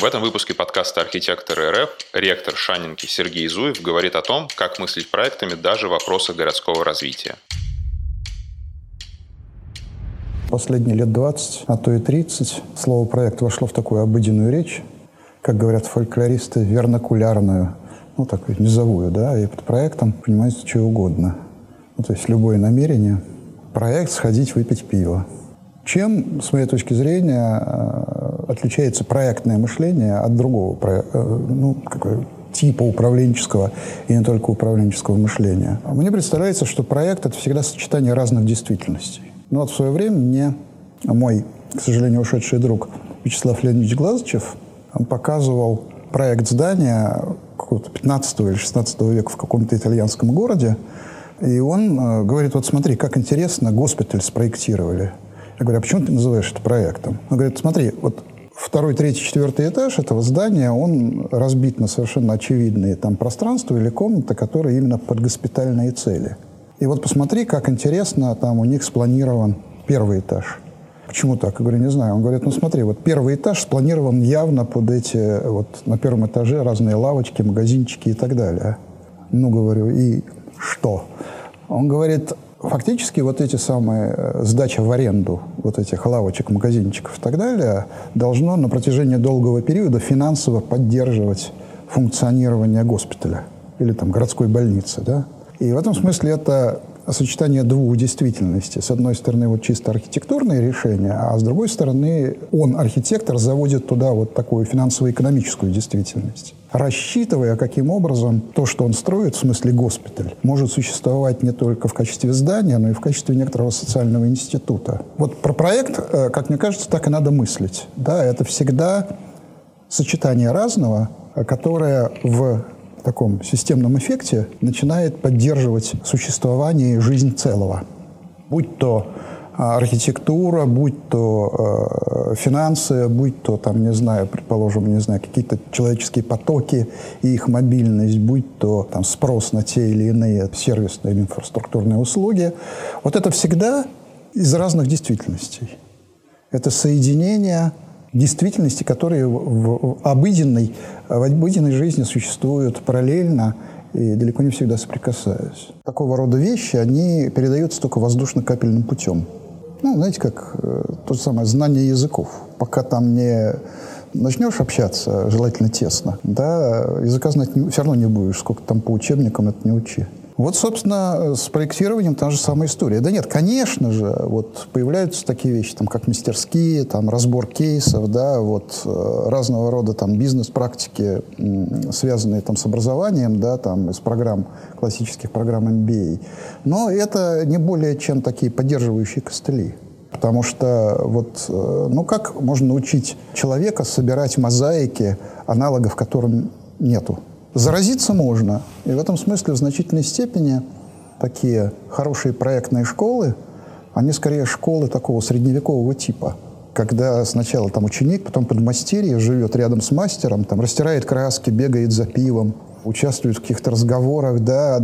В этом выпуске подкаста «Архитекторы РФ» ректор Шанинки Сергей Зуев говорит о том, как мыслить проектами даже в вопросах городского развития. Последние лет 20, а то и 30, слово «проект» вошло в такую обыденную речь, как говорят фольклористы, вернокулярную, такую низовую, да, и под проектом понимается что угодно. То есть любое намерение, проект сходить выпить пиво. Чем, с моей точки зрения, отличается проектное мышление от другого типа управленческого и не только управленческого мышления? Мне представляется, что проект — это всегда сочетание разных действительностей. В свое время мне мой, к сожалению, ушедший друг Вячеслав Леонидович Глазычев показывал проект здания какого-то 15 или 16 века в каком-то итальянском городе. И он говорит: вот смотри, как интересно, госпиталь спроектировали. Я говорю: а почему ты называешь это проектом? Он говорит: смотри, вот 2-й, 3-й, 4-й этаж этого здания, он разбит на совершенно очевидные там пространства или комнаты, которые именно под госпитальные цели. И вот посмотри, как интересно там у них спланирован 1-й этаж. Почему так? Я говорю: не знаю. Он говорит: смотри, вот 1-й этаж спланирован явно под эти, на 1-м этаже разные лавочки, магазинчики и так далее. Говорю, и что? Он говорит: фактически эти самые сдача в аренду этих лавочек, магазинчиков и так далее должно на протяжении долгого периода финансово поддерживать функционирование госпиталя или городской больницы, да? И в этом смысле это сочетание двух действительностей. С одной стороны, чисто архитектурные решения, а с другой стороны, архитектор, заводит туда такую финансово-экономическую действительность, рассчитывая, каким образом то, что он строит, в смысле госпиталь, может существовать не только в качестве здания, но и в качестве некоторого социального института. Про проект, как мне кажется, так и надо мыслить. Да, это всегда сочетание разного, которое в таком системном эффекте начинает поддерживать существование и жизнь целого. Будь то архитектура, будь то финансы, будь то, какие-то человеческие потоки и их мобильность, будь то спрос на те или иные сервисные или инфраструктурные услуги. Это всегда из разных действительностей. Это соединение действительности, которые в обыденной жизни суждают параллельно и далеко не всегда соприкасаясь. Такого рода вещи, они передаются только воздушно-капельным путем. Как то же самое знание языков. Пока там не начнешь общаться, желательно тесно, языка знать все равно не будешь, сколько там по учебникам это не учи. Собственно, с проектированием та же самая история. Да нет, конечно же, появляются такие вещи, как мастерские, разбор кейсов, разного рода бизнес-практики, связанные с образованием, из программ, классических программ MBA. Но это не более чем такие поддерживающие костыли. Потому что как можно научить человека собирать мозаики, аналогов которым нету? Заразиться можно. И в этом смысле в значительной степени такие хорошие проектные школы, они скорее школы такого средневекового типа. Когда сначала ученик, потом подмастерье живет рядом с мастером, растирает краски, бегает за пивом, участвует в каких-то разговорах,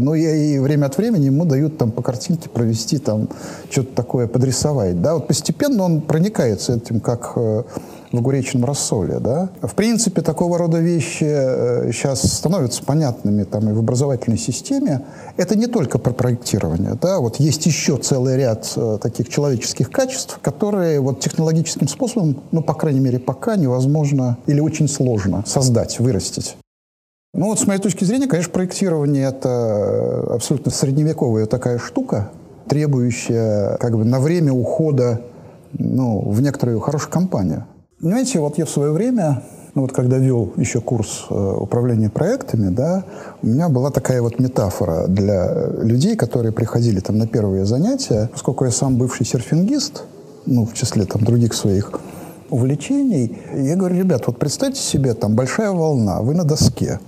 и время от времени ему дают по картинке провести, что-то такое подрисовать, постепенно он проникается этим, как в огуречном рассоле, В принципе, такого рода вещи сейчас становятся понятными и в образовательной системе. Это не только про проектирование, есть еще целый ряд таких человеческих качеств, которые технологическим способом, по крайней мере, пока невозможно или очень сложно создать, вырастить. С моей точки зрения, конечно, проектирование — это абсолютно средневековая такая штука, требующая на время ухода в некоторую хорошую компанию. Понимаете, я в свое время, когда вел еще курс управления проектами, у меня была такая метафора для людей, которые приходили на первые занятия. Поскольку я сам бывший серфингист, в числе других своих увлечений, я говорю: ребят, представьте себе, большая волна, вы на доске.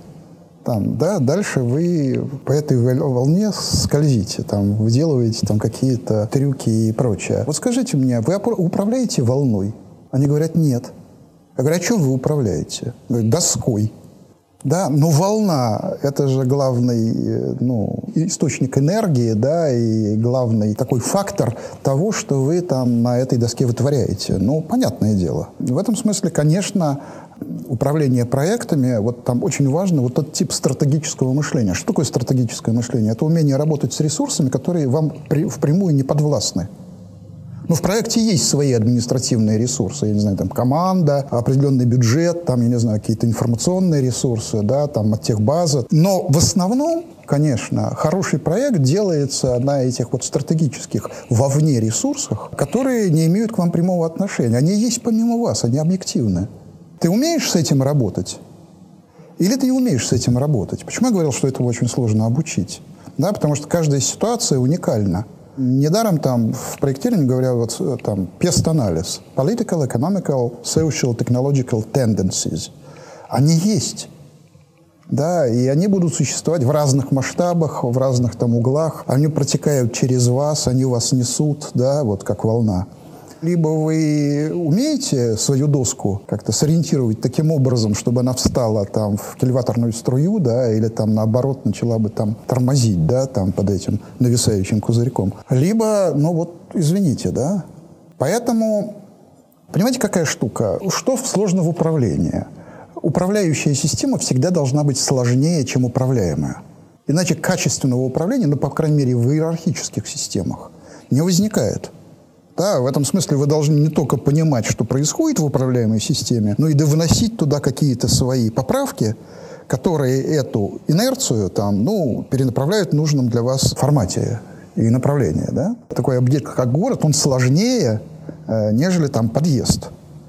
Дальше вы по этой волне скользите, выделываете какие-то трюки и прочее. Скажите мне, вы управляете волной? Они говорят: нет. Я говорю: а чем вы управляете? Говорят: доской. Но волна — это же главный источник энергии, и главный такой фактор того, что вы на этой доске вытворяете. Понятное дело. В этом смысле, конечно, управление проектами, вот там очень важно вот этот тип стратегического мышления. Что такое стратегическое мышление? Это умение работать с ресурсами, которые вам впрямую не подвластны. Но в проекте есть свои административные ресурсы, я не знаю, там команда, определенный бюджет, там, я не знаю, какие-то информационные ресурсы, да, там, техбаза. Но в основном, конечно, хороший проект делается на этих вот стратегических вовне ресурсах, которые не имеют к вам прямого отношения. Они есть помимо вас, они объективны. Ты умеешь с этим работать? Или ты не умеешь с этим работать? Почему я говорил, что этого очень сложно обучить? Да, потому что каждая ситуация уникальна. Недаром там в проектировании говорят вот там PEST-анализ. Political, Economical, Social, Technological Tendencies. Они есть. Да, и они будут существовать в разных масштабах, в разных там углах. Они протекают через вас, они вас несут, да, вот как волна. Либо вы умеете свою доску как-то сориентировать таким образом, чтобы она встала там в кильваторную струю, да, или там наоборот начала бы там тормозить, да, там под этим нависающим пузырьком. Либо, ну вот, извините, да. Поэтому, понимаете, какая штука? Что сложно в управлении? Управляющая система всегда должна быть сложнее, чем управляемая. Иначе качественного управления, ну, по крайней мере, в иерархических системах, не возникает. Да, в этом смысле вы должны не только понимать, что происходит в управляемой системе, но и довносить туда какие-то свои поправки, которые эту инерцию там, ну, перенаправляют в нужном для вас формате и направлении. Да? Такой объект, как город, он сложнее, нежели там подъезд.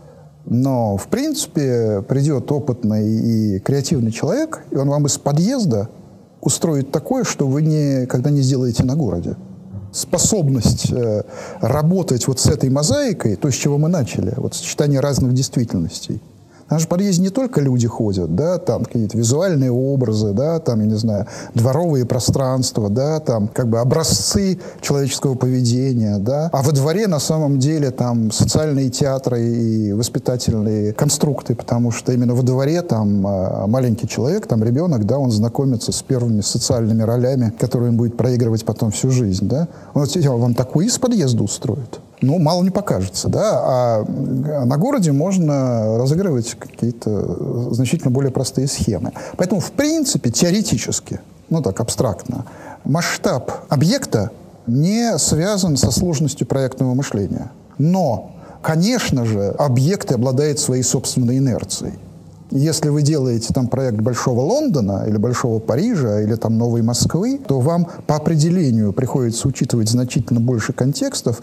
Но, в принципе, придет опытный и креативный человек, и он вам из подъезда устроит такое, что вы никогда не сделаете на городе. Способность работать вот с этой мозаикой, то, с чего мы начали, вот сочетание разных действительностей. В нашем подъезде не только люди ходят, да, там какие-то визуальные образы, да, там, я не знаю, дворовые пространства, да, там как бы образцы человеческого поведения, да, а во дворе на самом деле там социальные театры и воспитательные конструкты, потому что именно во дворе там маленький человек, там ребенок, да, он знакомится с первыми социальными ролями, которые он будет проигрывать потом всю жизнь, да. Он вам такой из подъезда устроит. Ну, мало не покажется, да, а на городе можно разыгрывать какие-то значительно более простые схемы. Поэтому, в принципе, теоретически, ну так, абстрактно, масштаб объекта не связан со сложностью проектного мышления. Но, конечно же, объект обладает своей собственной инерцией. Если вы делаете там проект Большого Лондона или Большого Парижа или там Новой Москвы, то вам по определению приходится учитывать значительно больше контекстов,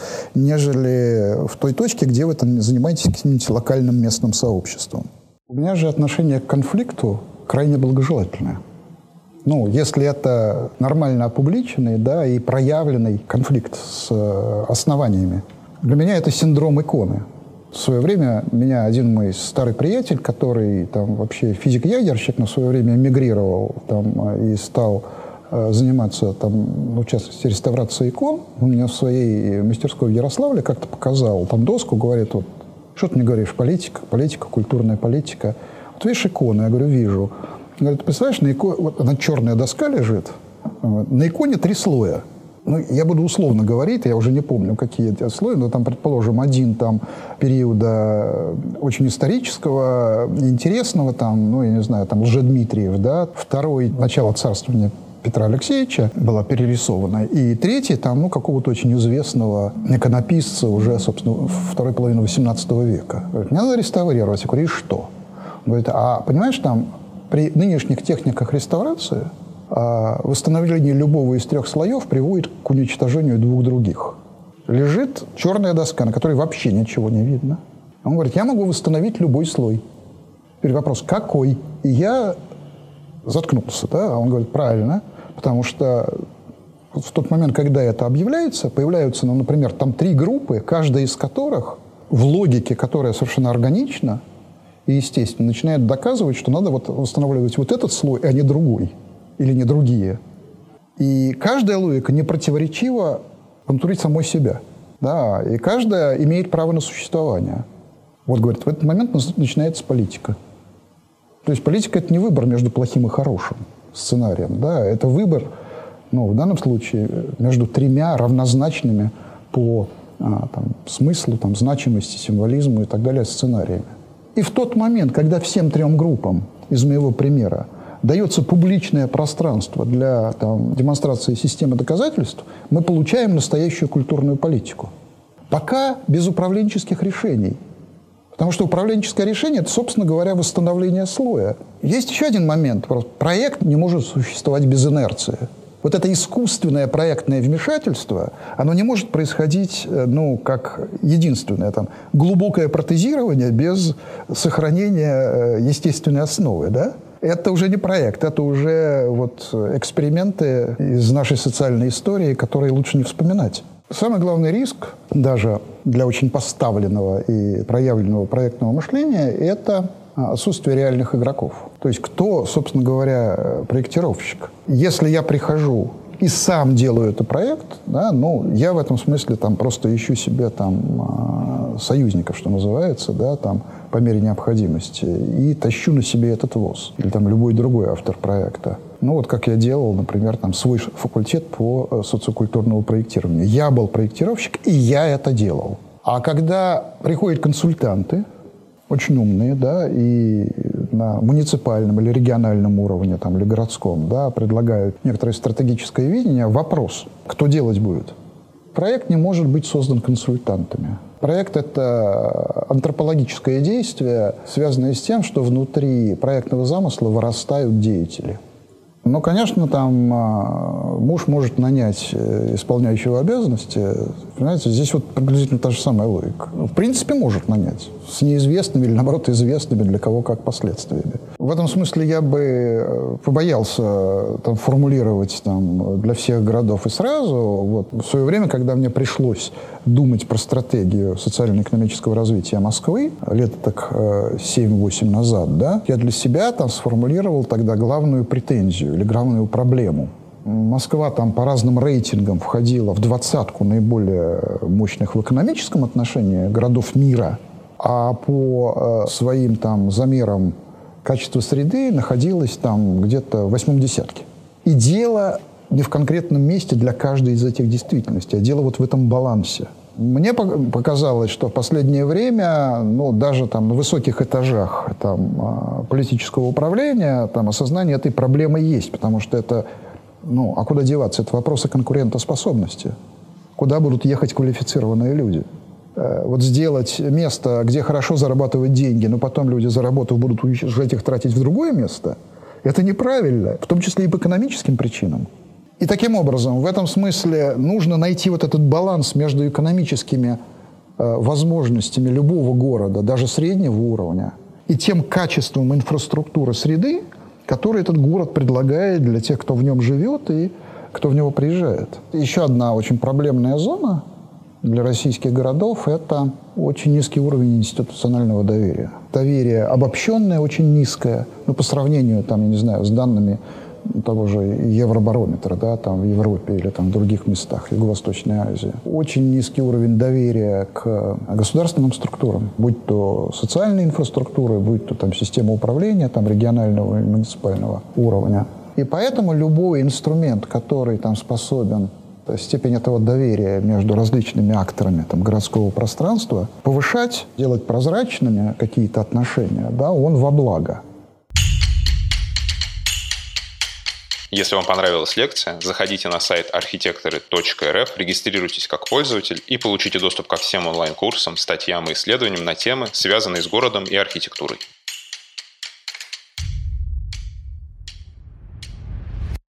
нежели в той точке, где вы там занимаетесь каким-нибудь локальным местным сообществом. У меня же отношение к конфликту крайне благожелательное. Ну, если это нормально опубличенный, да, и проявленный конфликт с основаниями. Для меня это синдром иконы. В свое время меня один мой старый приятель, который там вообще физик-ядерщик, но в свое время эмигрировал там, и стал заниматься, там, ну, в частности, реставрацией икон, он мне в своей мастерской в Ярославле как-то показал там доску, говорит, вот, что ты мне говоришь, политика, культурная политика. Вот видишь иконы? Я говорю, вижу. Он говорит, ты представляешь, на иконе, вот она черная доска лежит, на иконе 3 слоя. Ну, я буду условно говорить, я уже не помню, какие эти слои, но там, предположим, один там периода очень исторического, интересного, там, ну, я не знаю, там, Лжедмитриев, да, второй, начало царствования Петра Алексеевича была перерисована, и третий, там, ну, какого-то очень известного иконописца уже, собственно, второй половины XVIII века. Говорит, мне надо реставрировать. Я говорю, и что? Он говорит, а, понимаешь, там, при нынешних техниках реставрации восстановление любого из 3 слоев приводит к уничтожению 2 других. Лежит черная доска, на которой вообще ничего не видно. Он говорит, я могу восстановить любой слой. Теперь вопрос, какой? И я заткнулся, да? А он говорит, правильно, потому что в тот момент, когда это объявляется, появляются, ну, например, там 3 группы, каждая из которых в логике, которая совершенно органична и естественно, начинает доказывать, что надо вот восстанавливать вот этот слой, а не другой. Или не другие. И каждая логика не противоречива внутри самой себя. Да, и каждая имеет право на существование. Вот, говорит, в этот момент начинается политика. То есть политика — это не выбор между плохим и хорошим сценарием. Да, это выбор, ну, в данном случае, между 3 равнозначными по там, смыслу, там, значимости, символизму и так далее сценариями. И в тот момент, когда всем трем группам из моего примера дается публичное пространство для демонстрации системы доказательств, мы получаем настоящую культурную политику. Пока без управленческих решений. Потому что управленческое решение – это, собственно говоря, восстановление слоя. Есть еще один момент. Проект не может существовать без инерции. Вот это искусственное проектное вмешательство, оно не может происходить, как единственное, глубокое протезирование без сохранения естественной основы, да? Это уже не проект, это уже эксперименты из нашей социальной истории, которые лучше не вспоминать. Самый главный риск, даже для очень поставленного и проявленного проектного мышления, это отсутствие реальных игроков. То есть кто, собственно говоря, проектировщик. Если я прихожу и сам делаю этот проект, да, я в этом смысле просто ищу себе союзников, что называется, да, по мере необходимости, и тащу на себе этот ВОЗ. Или любой другой автор проекта. Как я делал, например, свой факультет по социокультурному проектированию. Я был проектировщик, и я это делал. А когда приходят консультанты, очень умные, да, и на муниципальном или региональном уровне, или городском, да, предлагают некоторое стратегическое видение, вопрос, кто делать будет? Проект не может быть создан консультантами. Проект – это антропологическое действие, связанное с тем, что внутри проектного замысла вырастают деятели. Конечно, муж может нанять исполняющего обязанности. Понимаете, здесь приблизительно та же самая логика. В принципе, может нанять. С неизвестными или, наоборот, известными для кого как последствиями. В этом смысле я бы побоялся формулировать для всех городов и сразу. В свое время, когда мне пришлось думать про стратегию социально-экономического развития Москвы, лет 7-8 назад, да, я для себя сформулировал тогда главную претензию или главную проблему. Москва по разным рейтингам входила в 20-ку наиболее мощных в экономическом отношении городов мира, а по своим замерам качества среды находилась где-то в 8-м десятке. И дело не в конкретном месте для каждой из этих действительностей, а дело в этом балансе. Мне показалось, что в последнее время, даже на высоких этажах политического управления осознание этой проблемы есть, потому что это, а куда деваться? Это вопросы конкурентоспособности. Куда будут ехать квалифицированные люди? Сделать место, где хорошо зарабатывать деньги, но потом люди, заработав, будут уезжать их тратить в другое место, это неправильно, в том числе и по экономическим причинам. И таким образом, в этом смысле нужно найти этот баланс между экономическими возможностями любого города, даже среднего уровня, и тем качеством инфраструктуры среды, который этот город предлагает для тех, кто в нем живет и кто в него приезжает. Еще одна очень проблемная зона для российских городов – это очень низкий уровень институционального доверия. Доверие обобщенное, очень низкое, по сравнению, с данными того же Евробарометра, да, в Европе или в других местах Юго-Восточной Азии. Очень низкий уровень доверия к государственным структурам, будь то социальная инфраструктура, будь то система управления регионального и муниципального уровня. И поэтому любой инструмент, который способен степень этого доверия между различными акторами городского пространства повышать, делать прозрачными какие-то отношения, да, он во благо. Если вам понравилась лекция, заходите на сайт architektory.rf, регистрируйтесь как пользователь и получите доступ ко всем онлайн-курсам, статьям и исследованиям на темы, связанные с городом и архитектурой.